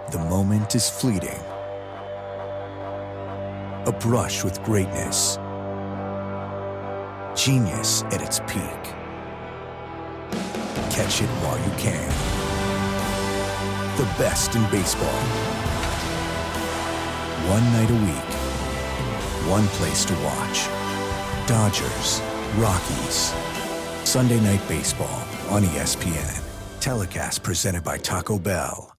The moment is fleeting. A brush with greatness. Genius at its peak. Catch it while you can. The best in baseball. One night a week. One place to watch. Dodgers, Rockies. Sunday Night Baseball on ESPN. Telecast presented by Taco Bell.